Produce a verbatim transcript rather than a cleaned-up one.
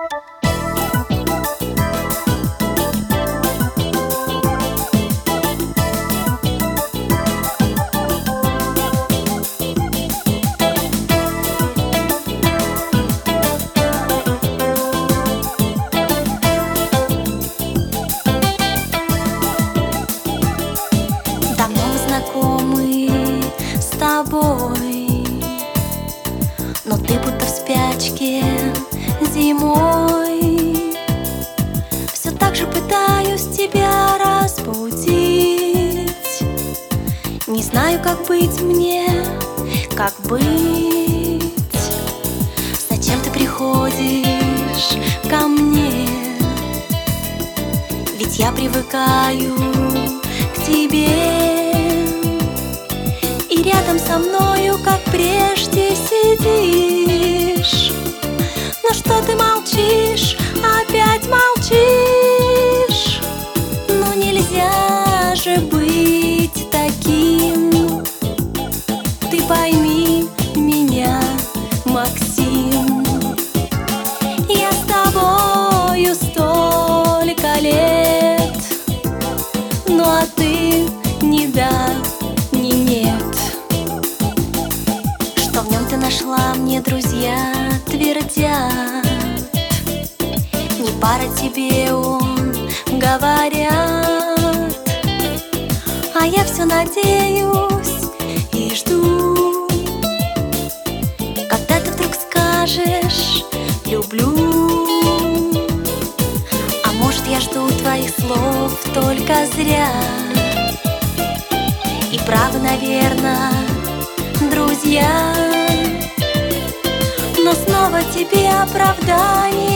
Но ты будто в спячке зимой. Все так же пытаюсь тебя разбудить. Не знаю, как быть мне, как быть. Зачем ты приходишь ко мне? Ведь я привыкаю к тебе. И рядом со мною, как прежде, сидишь. Но что ты молчишь, опять молчишь? Ну нельзя же быть таким. Ты пойми меня, Максим. Я с тобою столько лет, ну а ты не да, не нет. Что в нем ты нашла, мне друзья твердят. Не пара тебе он, говорят. А я все надеюсь и жду, когда ты вдруг скажешь люблю. А может, я жду твоих слов только зря. И правы, наверное, друзья. Но снова тебе оправдание